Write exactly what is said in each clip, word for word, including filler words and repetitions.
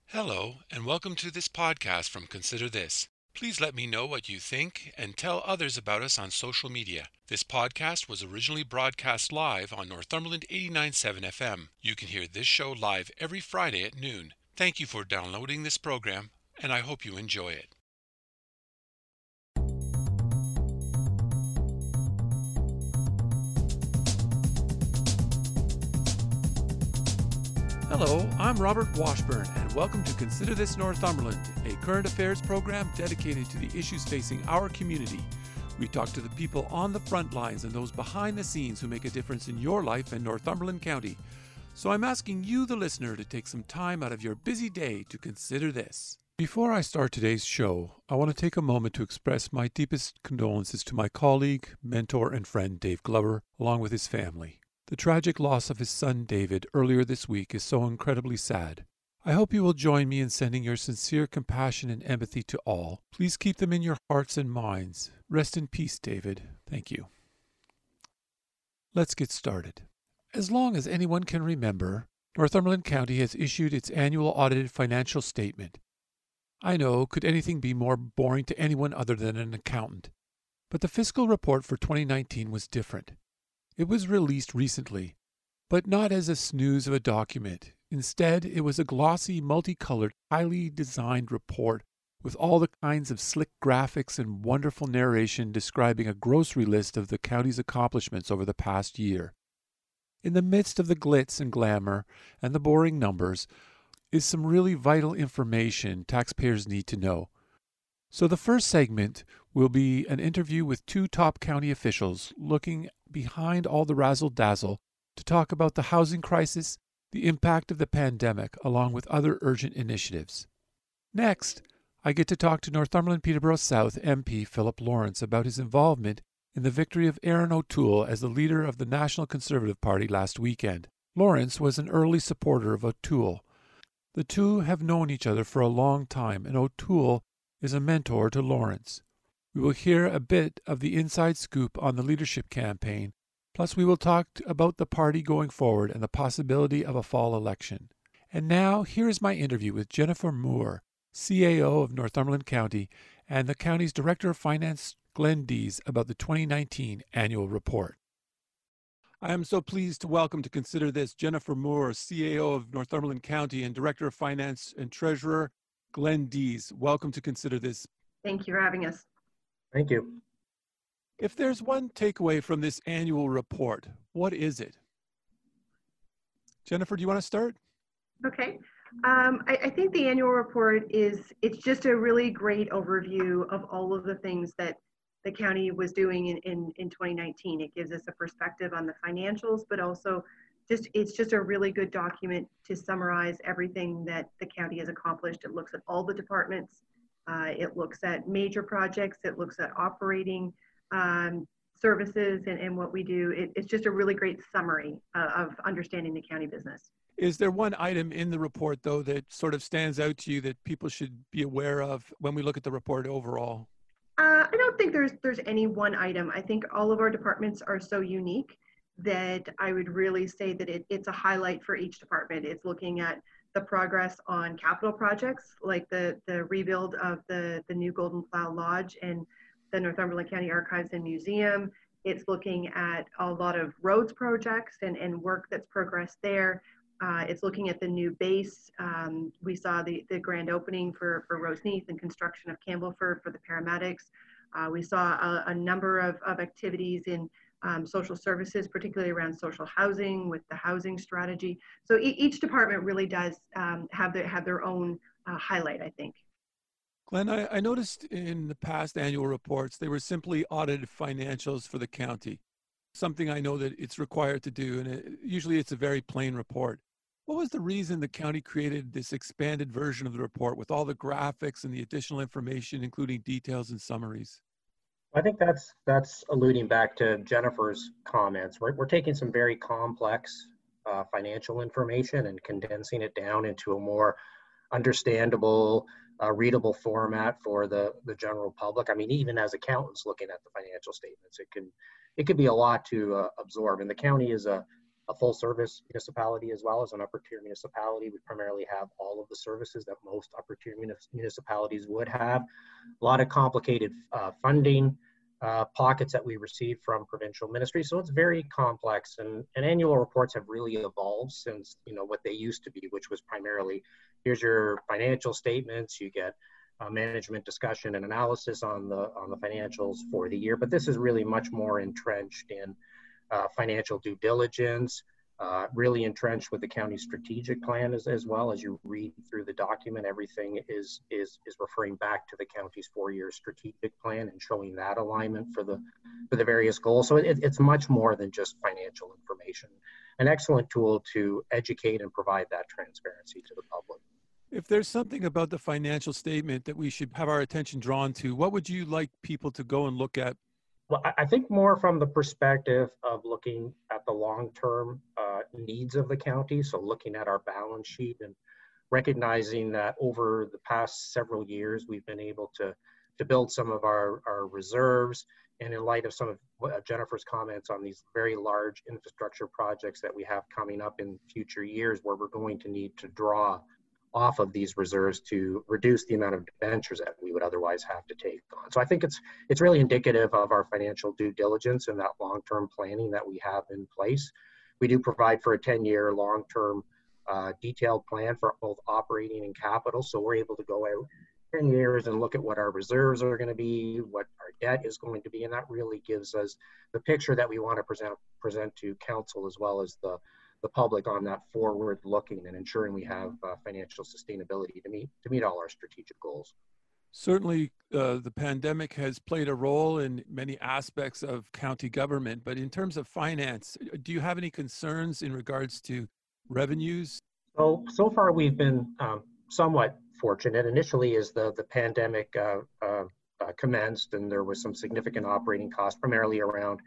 Hello, and welcome to this podcast from Consider This. Please let me know what you think and tell others about us on social media. This podcast was originally broadcast live on Northumberland eighty-nine point seven F M. You can hear this show live every Friday at noon. Thank you for downloading this program, and I hope you enjoy it. Hello, I'm Robert Washburn, and welcome to Consider This Northumberland, a current affairs program dedicated to the issues facing our community. We talk to the people on the front lines and those behind the scenes who make a difference in your life in Northumberland County. So I'm asking you, the listener, to take some time out of your busy day to consider this. Before I start today's show, I want to take a moment to express my deepest condolences to my colleague, mentor, and friend Dave Glover, along with his family. The tragic loss of his son David earlier this week is so incredibly sad. I hope you will join me in sending your sincere compassion and empathy to all. Please keep them in your hearts and minds. Rest in peace, David. Thank you. Let's get started. As long as anyone can remember, Northumberland County has issued its annual audited financial statement. I know, could anything be more boring to anyone other than an accountant? But the fiscal report for twenty nineteen was different. It was released recently, but not as a snooze of a document. Instead, it was a glossy, multicolored, highly designed report with all the kinds of slick graphics and wonderful narration describing a grocery list of the county's accomplishments over the past year. In the midst of the glitz and glamour and the boring numbers is some really vital information taxpayers need to know. So the first segment will be an interview with two top county officials looking behind all the razzle-dazzle to talk about the housing crisis, the impact of the pandemic, along with other urgent initiatives. Next, I get to talk to Northumberland Peterborough South M P Philip Lawrence about his involvement in the victory of Erin O'Toole as the leader of the National Conservative Party last weekend. Lawrence was an early supporter of O'Toole. The two have known each other for a long time, and O'Toole is a mentor to Lawrence. We will hear a bit of the inside scoop on the leadership campaign, plus we will talk about the party going forward and the possibility of a fall election. And now, here is my interview with Jennifer Moore, C A O of Northumberland County, and the county's Director of Finance, Glenn Dees, about the twenty nineteen annual report. I am so pleased to welcome to Consider This Jennifer Moore, C A O of Northumberland County and Director of Finance and Treasurer, Glenn Dees. Welcome to Consider This. Thank you for having us. Thank you. If there's one takeaway from this annual report, what is it? Jennifer, do you want to start? Okay. Um, I, I think the annual report is, it's just a really great overview of all of the things that the county was doing in, in, in twenty nineteen. It gives us a perspective on the financials, but also just, it's just a really good document to summarize everything that the county has accomplished. It looks at all the departments. Uh, it looks at major projects. It looks at operating um, services and, and what we do. It, it's just a really great summary uh, of understanding the county business. Is there one item in the report, though, that sort of stands out to you that people should be aware of when we look at the report overall? Uh, I don't think there's there's any one item. I think all of our departments are so unique that I would really say that it, it's a highlight for each department. It's looking at the progress on capital projects like the, the rebuild of the, the new Golden Plough Lodge and the Northumberland County Archives and Museum. It's looking at a lot of roads projects and, and work that's progressed there. Uh, it's looking at the new base. Um, we saw the, the grand opening for, for Roseneath and construction of Campbellford for the paramedics. Uh, we saw a, a number of, of activities in Um, social services, particularly around social housing with the housing strategy. So e- each department really does um, have their have their own uh, highlight, I think. Glenn, I, I noticed in the past annual reports, they were simply audited financials for the county, something I know that it's required to do, and it, usually it's a very plain report. What was the reason the county created this expanded version of the report with all the graphics and the additional information, including details and summaries? I think that's that's alluding back to Jennifer's comments. We're, we're taking some very complex uh, financial information and condensing it down into a more understandable, uh, readable format for the, the general public. I mean, even as accountants looking at the financial statements, it can it can be a lot to uh, absorb. And the county is a a full service municipality as well as an upper tier municipality. We primarily have all of the services that most upper tier municipalities would have. A lot of complicated uh, funding uh, pockets that we receive from provincial ministries. So it's very complex, and, and annual reports have really evolved since, you know, what they used to be, which was primarily, here's your financial statements, you get uh, management discussion and analysis on the, on the financials for the year. But this is really much more entrenched in Uh, financial due diligence, uh, really entrenched with the county strategic plan as, as well. As you read through the document, everything is, is, is referring back to the county's four-year strategic plan and showing that alignment for the, for the various goals. So it, it's much more than just financial information. An excellent tool to educate and provide that transparency to the public. If there's something about the financial statement that we should have our attention drawn to, what would you like people to go and look at? Well, I think more from the perspective of looking at the long-term uh, needs of the county. So looking at our balance sheet and recognizing that over the past several years, we've been able to, to build some of our, our reserves. And in light of some of Jennifer's comments on these very large infrastructure projects that we have coming up in future years, where we're going to need to draw off of these reserves to reduce the amount of debentures that we would otherwise have to take on. So I think it's it's really indicative of our financial due diligence and that long-term planning that we have in place. We do provide for a ten-year long-term uh, detailed plan for both operating and capital. So we're able to go out ten years and look at what our reserves are going to be, what our debt is going to be, and that really gives us the picture that we want to present present to council as well as the the public on that forward looking and ensuring we have uh, financial sustainability to meet to meet all our strategic goals. Certainly, uh, the pandemic has played a role in many aspects of county government, but in terms of finance, do you have any concerns in regards to revenues? So, so far we've been um, somewhat fortunate. Initially, as the, the pandemic uh, uh, uh, commenced, and there was some significant operating costs, primarily around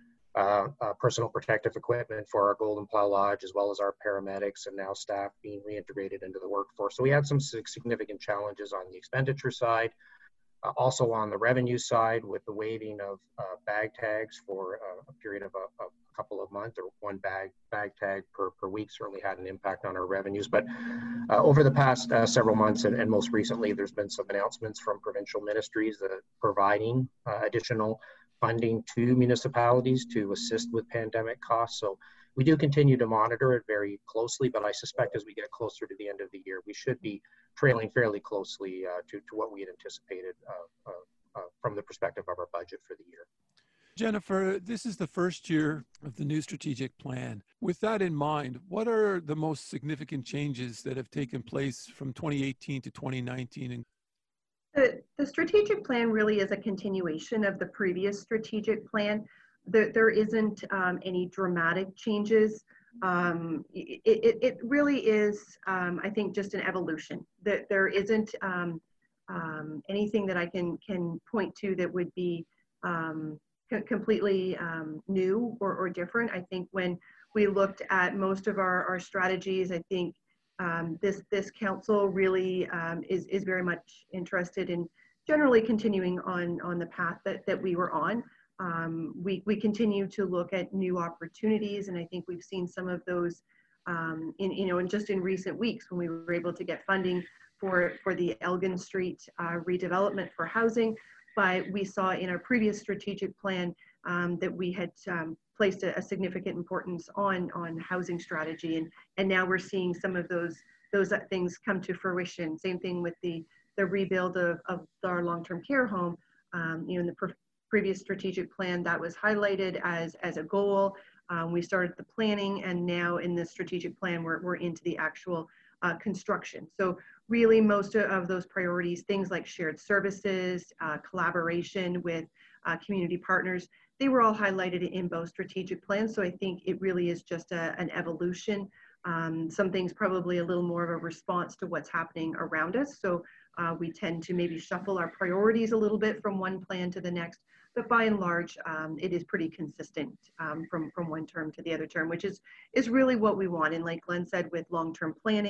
Uh, uh, personal protective equipment for our Golden Plough Lodge, as well as our paramedics and now staff being reintegrated into the workforce. So we had some significant challenges on the expenditure side, uh, also on the revenue side with the waiving of uh, bag tags for uh, a period of a, a couple of months, or one bag bag tag per, per week certainly had an impact on our revenues. But uh, over the past uh, several months, and, and most recently, there's been some announcements from provincial ministries that are providing uh, additional funding to municipalities to assist with pandemic costs. So we do continue to monitor it very closely, but I suspect as we get closer to the end of the year, we should be trailing fairly closely uh, to, to what we had anticipated uh, uh, uh, from the perspective of our budget for the year. Jennifer, this is the first year of the new strategic plan. With that in mind, what are the most significant changes that have taken place from twenty eighteen to twenty nineteen? The, the strategic plan really is a continuation of the previous strategic plan. There, there isn't um, any dramatic changes. Um, it, it, it really is, um, I think, just an evolution. That there isn't um, um, anything that I can, can point to that would be um, co- completely um, new or, or different. I think when we looked at most of our, our strategies, I think Um, this this council really um, is is very much interested in generally continuing on on the path that that we were on. Um, we we continue to look at new opportunities, and I think we've seen some of those um, in you know in just in recent weeks when we were able to get funding for for the Elgin Street uh, redevelopment for housing. But we saw in our previous strategic plan um, that we had um, placed a, a significant importance on on housing strategy, and and now we're seeing some of those those things come to fruition. Same thing with the the rebuild of, of our long-term care home. Um, you know, in the pre previous strategic plan, that was highlighted as as a goal. Um, we started the planning, and now in the strategic plan, we're we're into the actual uh, construction. So really, most of those priorities, things like shared services, uh, collaboration with uh, community partners, they were all highlighted in both strategic plans. So I think it really is just a, an evolution. Um, some things probably a little more of a response to what's happening around us. So uh, we tend to maybe shuffle our priorities a little bit from one plan to the next. But by and large, um, it is pretty consistent um, from, from one term to the other term, which is, is really what we want. And like Glenn said, with long-term planning,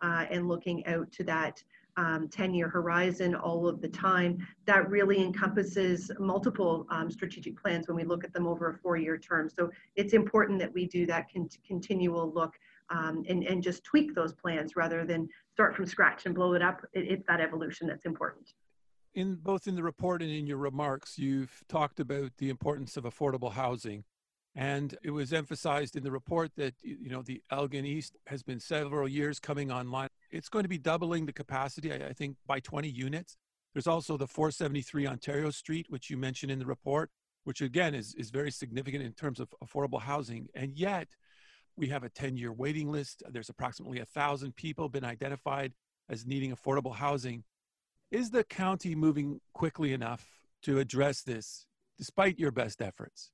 uh, and looking out to that um, ten-year horizon all of the time, that really encompasses multiple um, strategic plans when we look at them over a four-year term. So it's important that we do that con continual look um, and, and just tweak those plans rather than start from scratch and blow it up. It, it's that evolution that's important. In both in the report and in your remarks, you've talked about the importance of affordable housing. And it was emphasized in the report that, you know, the Elgin East has been several years coming online. It's going to be doubling the capacity, I, I think, by twenty units. There's also the four seventy-three Ontario Street, which you mentioned in the report, which again is, is very significant in terms of affordable housing. And yet we have a ten-year waiting list. There's approximately one thousand people been identified as needing affordable housing. Is the county moving quickly enough to address this, despite your best efforts?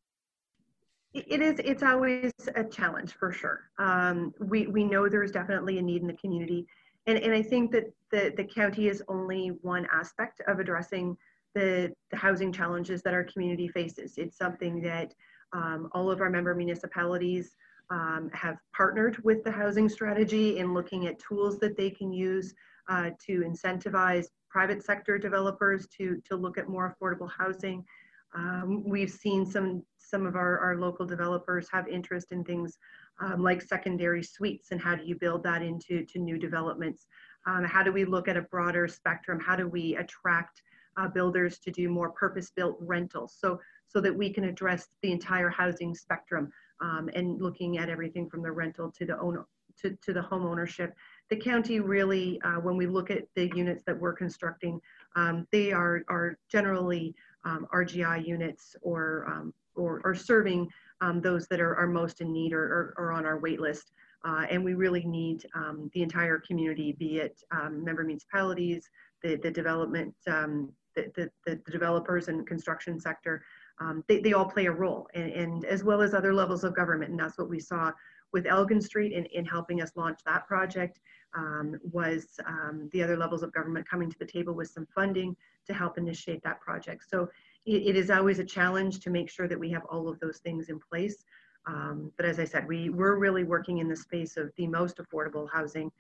It is, it's always a challenge for sure. Um, we, we know there's definitely a need in the community. And, and I think that the, the county is only one aspect of addressing the, the housing challenges that our community faces. It's something that um, all of our member municipalities um, have partnered with the housing strategy in looking at tools that they can use uh, to incentivize private sector developers to, to look at more affordable housing. Um, we've seen some some of our, our local developers have interest in things um, like secondary suites, and how do you build that into to new developments? Um, how do we look at a broader spectrum? How do we attract uh, builders to do more purpose-built rentals so, so that we can address the entire housing spectrum um, and looking at everything from the rental to the own, to, to the home ownership. The county really, uh, when we look at the units that we're constructing, um, they are, are generally um, R G I units or, um, or, or serving um, those that are, are most in need or, or, or on our wait list. Uh, and we really need um, the entire community, be it um, member municipalities, the, the development, um, the, the, the developers and construction sector, um, they, they all play a role, and, and as well as other levels of government. And that's what we saw with Elgin Street in, in helping us launch that project. Um, was um, the other levels of government coming to the table with some funding to help initiate that project. So it, it is always a challenge to make sure that we have all of those things in place. Um, but as I said, we, we're really working in the space of the most affordable housing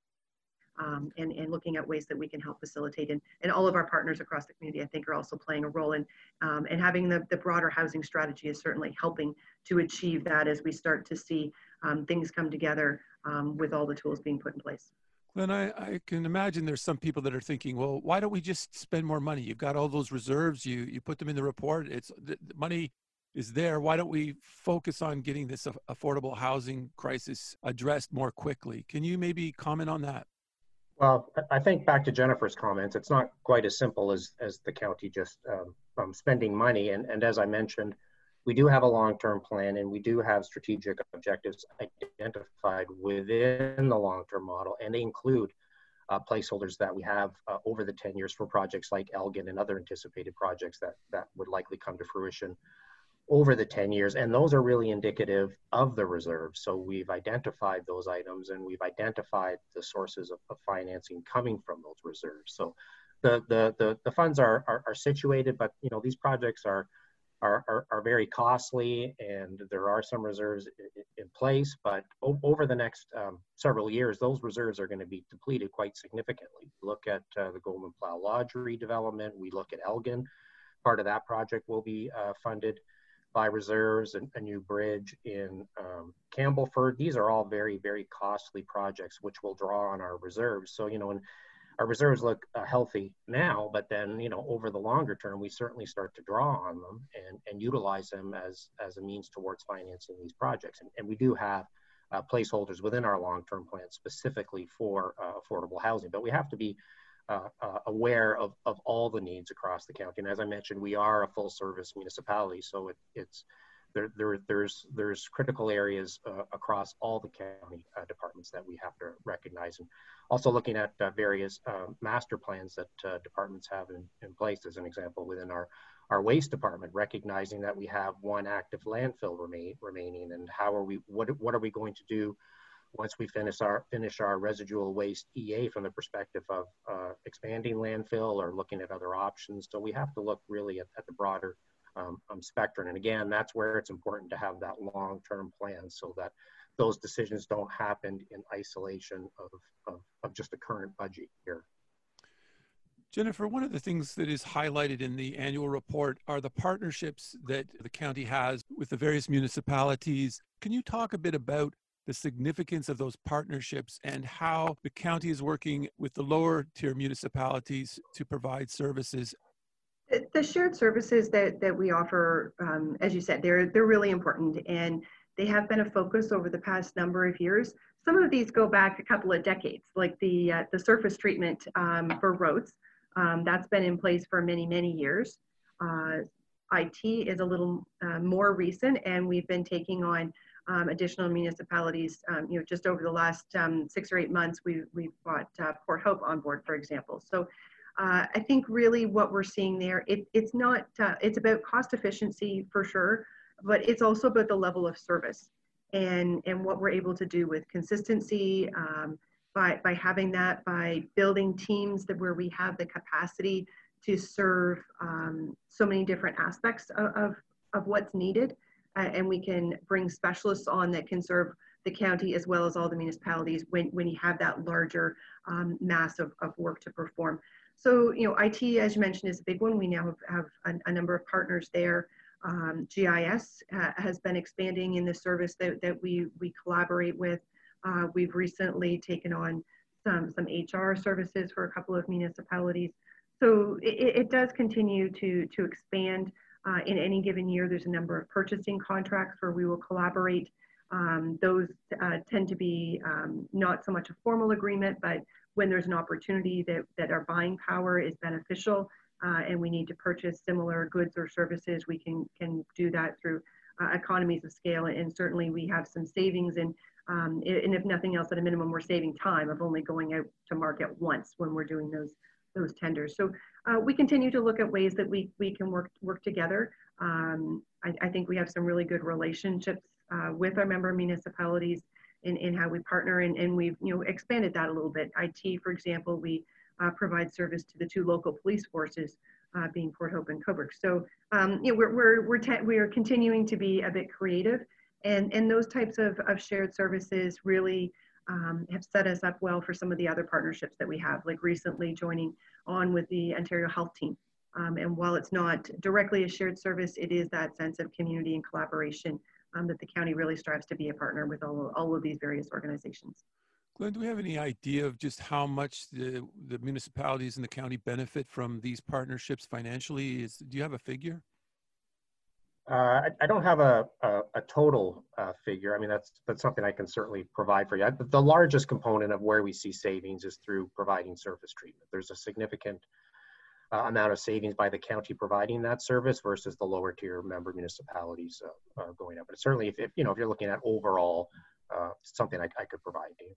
um, and, and looking at ways that we can help facilitate. And, and all of our partners across the community, I think, are also playing a role in, um, and having the, the broader housing strategy is certainly helping to achieve that as we start to see um, things come together um, with all the tools being put in place. Glenn, I, I can imagine there's some people that are thinking, well, why don't we just spend more money? You've got all those reserves, you, you put them in the report, it's the, the money is there. Why don't we focus on getting this affordable housing crisis addressed more quickly? Can you maybe comment on that? Well, I think back to Jennifer's comments, it's not quite as simple as, as the county just um, um, spending money. And, and as I mentioned, we do have a long-term plan, and we do have strategic objectives identified within the long-term model, and they include uh, placeholders that we have uh, over the ten years for projects like Elgin and other anticipated projects that, that would likely come to fruition over the ten years. And those are really indicative of the reserves. So we've identified those items, and we've identified the sources of, of financing coming from those reserves. So the, the, the, the funds are, are, are situated, but you know, these projects are Are, are, are very costly, and there are some reserves in, in place, but o over the next um, several years, those reserves are going to be depleted quite significantly. Look at uh, the Golden Plough Lodge redevelopment, we look at Elgin, part of that project will be uh, funded by reserves, and a new bridge in um, Campbellford. These are all very, very costly projects which will draw on our reserves. So, you know, and our reserves look uh, healthy now, but then, you know, over the longer term, we certainly start to draw on them and, and utilize them as, as a means towards financing these projects. And, and we do have uh, placeholders within our long-term plan specifically for uh, affordable housing, but we have to be uh, uh, aware of, of all the needs across the county. And as I mentioned, we are a full service municipality, so it, it's There, there, there's, there's critical areas uh, across all the county uh, departments that we have to recognize. And also looking at uh, various uh, master plans that uh, departments have in, in place, as an example, within our, our waste department, recognizing that we have one active landfill remain, remaining, and how are we, what, what are we going to do once we finish our, finish our residual waste E A from the perspective of uh, expanding landfill or looking at other options. So we have to look really at, at the broader Um, um, spectrum. And again, that's where it's important to have that long-term plan so that those decisions don't happen in isolation of, of, of just the current budget year. Jennifer, one of the things that is highlighted in the annual report are the partnerships that the county has with the various municipalities. Can you talk a bit about the significance of those partnerships and how the county is working with the lower tier municipalities to provide services? The shared services that, that we offer, um, as you said, they're, they're really important, and they have been a focus over the past number of years. Some of these go back a couple of decades, like the, uh, the surface treatment um, for roads. Um, that's been in place for many, many years. Uh, I T is a little uh, more recent, and we've been taking on um, additional municipalities. Um, you know, just over the last um, six or eight months, we've, we've brought uh, Port Hope on board, for example. So uh, I think really what we're seeing there, it, it's not, uh, it's about cost efficiency for sure, but it's also about the level of service and, and what we're able to do with consistency, um, By, by having that, by building teams that where we have the capacity to serve um, so many different aspects of, of, of what's needed. Uh, and we can bring specialists on that can serve the county as well as all the municipalities when, when you have that larger um, mass of, of work to perform. So, you know, I T, as you mentioned, is a big one. We now have, have a, a number of partners there. Um, G I S uh, has been expanding in the service that, that we, we collaborate with. Uh, we've recently taken on some, some H R services for a couple of municipalities. So it, it does continue to, to expand. Uh, in any given year, there's a number of purchasing contracts where we will collaborate. Um, those uh, tend to be um, not so much a formal agreement, but when there's an opportunity that, that our buying power is beneficial uh, and we need to purchase similar goods or services, we can, can do that through uh, economies of scale. And certainly we have some savings in Um, and if nothing else, at a minimum, we're saving time of only going out to market once when we're doing those those tenders. So uh, we continue to look at ways that we we can work work together. Um, I, I think we have some really good relationships uh, with our member municipalities in, in how we partner, and, and we've you know expanded that a little bit. I T, for example, we uh, provide service to the two local police forces, uh, being Port Hope and Cobourg. So um, you know we're we're we're we are continuing to be a bit creative. And, and those types of, of shared services really um, have set us up well for some of the other partnerships that we have, like recently joining on with the Ontario Health Team. Um, and while it's not directly a shared service, it is that sense of community and collaboration um, that the county really strives to be a partner with all, all of these various organizations. Glenn, do we have any idea of just how much the, the municipalities in the county benefit from these partnerships financially? Is, do you have a figure? Uh, I, I don't have a, a, a total uh, figure. I mean, that's that's something I can certainly provide for you. I, the largest component of where we see savings is through providing surface treatment. There's a significant uh, amount of savings by the county providing that service versus the lower tier member municipalities uh, uh, going up. But certainly, if, if you know, if you're looking at overall, uh, something I, I could provide to you.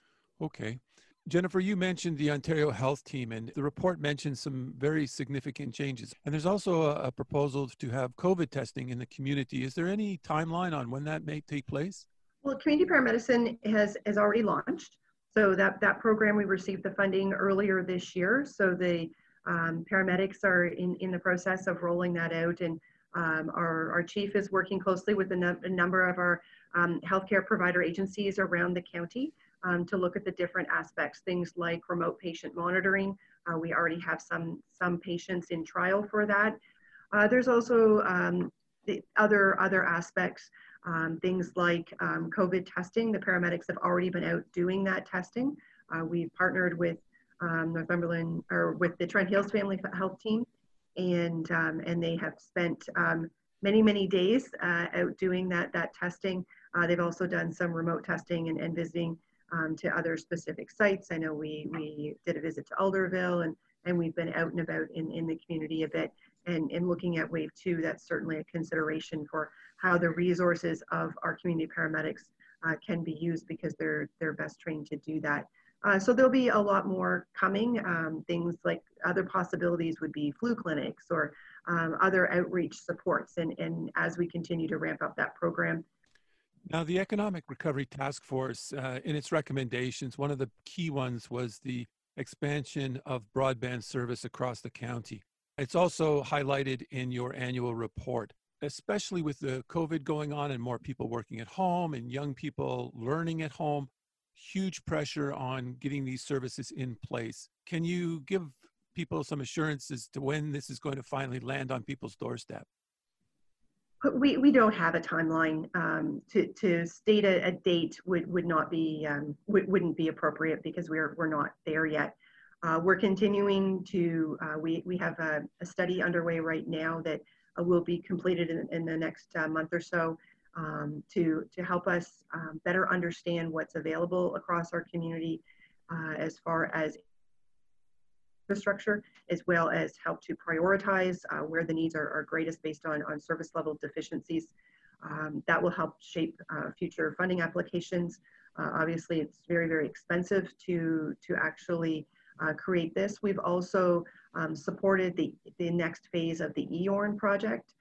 Okay. Jennifer, you mentioned the Ontario Health Team, and the report mentions some very significant changes. And there's also a, a proposal to have COVID testing in the community. Is there any timeline on when that may take place? Well, community paramedicine has, has already launched. So that, that program, we received the funding earlier this year. So the um, paramedics are in, in the process of rolling that out. And um, our, our chief is working closely with a, no, a number of our um, healthcare provider agencies around the county Um, to look at the different aspects, things like remote patient monitoring. Uh, we already have some, some patients in trial for that. Uh, there's also um, the other, other aspects, um, things like um, COVID testing. The paramedics have already been out doing that testing. Uh, we've partnered with um, Northumberland, or with the Trent Hills Family Health Team, and, um, and they have spent um, many, many days uh, out doing that, that testing. Uh, they've also done some remote testing and, and visiting Um, to other specific sites. I know we, we did a visit to Alderville, and, and we've been out and about in, in the community a bit, and, and looking at wave two. That's certainly a consideration for how the resources of our community paramedics uh, can be used, because they're, they're best trained to do that. Uh, so there'll be a lot more coming. Um, things like other possibilities would be flu clinics or um, other outreach supports. And, and as we continue to ramp up that program, now, the Economic Recovery Task Force, uh, in its recommendations, one of the key ones was the expansion of broadband service across the county. It's also highlighted in your annual report. especially with the COVID going on and more people working at home and young people learning at home, huge pressure on getting these services in place. Can you give people some assurance as to when this is going to finally land on people's doorstep? We, we don't have a timeline. Um, to, to state a, a date would, would not be, um, would, wouldn't be appropriate because we're, we're not there yet. Uh, we're continuing to, uh, we, we have a, a study underway right now that uh, will be completed in, in the next uh, month or so um, to, to help us um, better understand what's available across our community uh, as far as infrastructure, as well as help to prioritize uh, where the needs are, are greatest based on, on service level deficiencies. Um, that will help shape uh, future funding applications. Uh, obviously, it's very, very expensive to, to actually uh, create this. We've also um, supported the, the next phase of the E O R N project.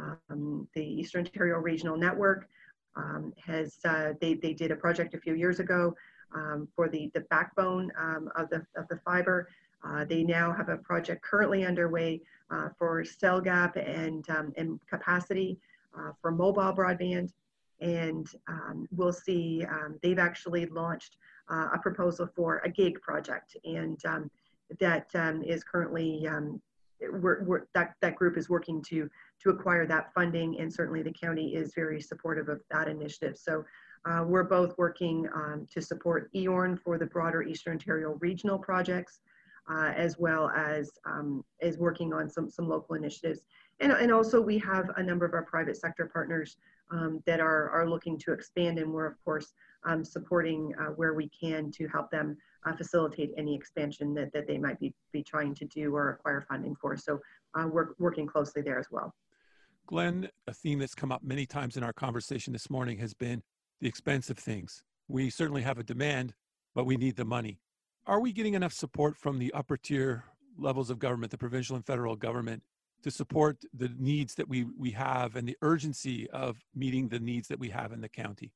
Um, the Eastern Ontario Regional Network um, has, uh, they, they did a project a few years ago um, for the, the backbone um, of, the, of the fiber. Uh, they now have a project currently underway uh, for cell gap and, um, and capacity uh, for mobile broadband. And um, we'll see, um, they've actually launched uh, a proposal for a gig project. And um, that um, is currently, um, we're, we're, that, that group is working to, to acquire that funding. And certainly the county is very supportive of that initiative. So uh, we're both working um, to support E O R N for the broader Eastern Ontario regional projects. Uh, as well as um, as working on some some local initiatives, and and also we have a number of our private sector partners um, that are are looking to expand, and we're of course um, supporting uh, where we can to help them uh, facilitate any expansion that that they might be be trying to do or acquire funding for. So uh, we're working closely there as well. Glenn, a theme that's come up many times in our conversation this morning has been the expense of things. We certainly have a demand, but we need the money. Are we getting enough support from the upper tier levels of government, the provincial and federal government, to support the needs that we, we have and the urgency of meeting the needs that we have in the county?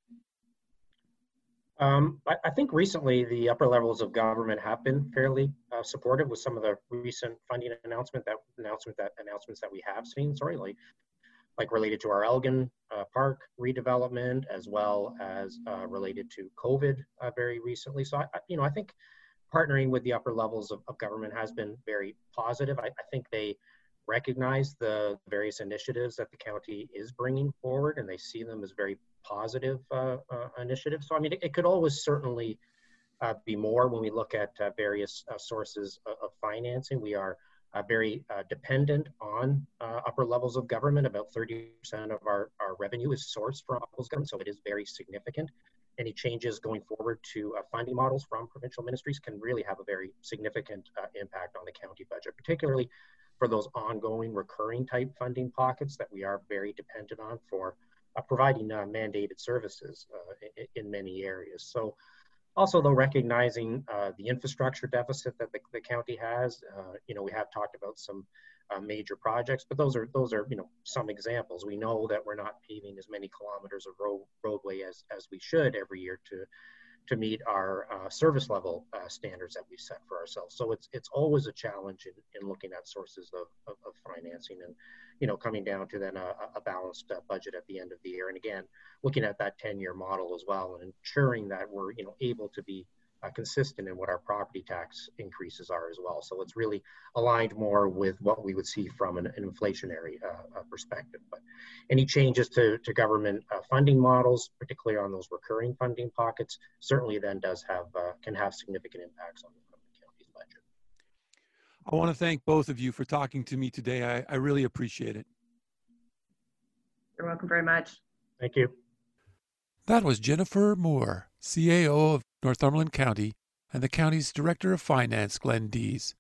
Um, I, I think recently the upper levels of government have been fairly uh, supportive with some of the recent funding announcement that announcement that announcements that we have seen. Sorry, like like related to our Elgin uh, Park redevelopment, as well as uh, related to COVID uh, very recently. So I, I, you know, I think partnering with the upper levels of, of government has been very positive. I, I think they recognize the various initiatives that the county is bringing forward, and they see them as very positive uh, uh, initiatives. So, I mean, it, it could always certainly uh, be more when we look at uh, various uh, sources of, of financing. We are uh, very uh, dependent on uh, upper levels of government. About thirty percent of our, our revenue is sourced from levels of government, so it is very significant. Any changes going forward to uh, funding models from provincial ministries can really have a very significant uh, impact on the county budget, particularly for those ongoing recurring type funding pockets that we are very dependent on for uh, providing uh, mandated services uh, in, in many areas. So also, though, recognizing uh, the infrastructure deficit that the, the county has, uh, you know, we have talked about some uh, major projects, but those are those are you know some examples. We know that we're not paving as many kilometers of road roadway as as we should every year to to meet our uh, service level uh, standards that we set for ourselves. So it's it's always a challenge in, in looking at sources of, of, of financing and, you know, coming down to then a, a balanced uh, budget at the end of the year. And again, looking at that ten-year model as well and ensuring that we're, you know, able to be uh, consistent in what our property tax increases are as well. So it's really aligned more with what we would see from an, an inflationary uh, uh, perspective. But any changes to, to government uh, funding models, particularly on those recurring funding pockets, certainly then does have, uh, can have significant impacts on the county's budget. I want to thank both of you for talking to me today. I, I really appreciate it. You're welcome very much. Thank you. That was Jennifer Moore, C A O of Northumberland County and the county's Director of Finance, Glenn Dees.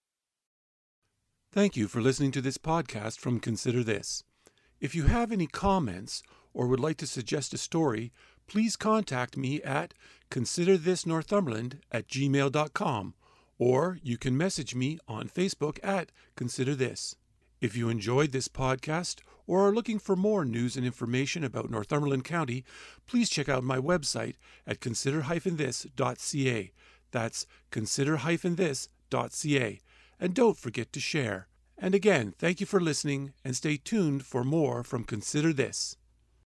Thank you for listening to this podcast from Consider This. If you have any comments or would like to suggest a story, please contact me at considerthisnorthumberland at gmail dot com, or you can message me on Facebook at Consider This. If you enjoyed this podcast or are looking for more news and information about Northumberland County, please check out my website at consider dash this dot c a. That's consider dash this dot c a. And don't forget to share. And again, thank you for listening and stay tuned for more from Consider This.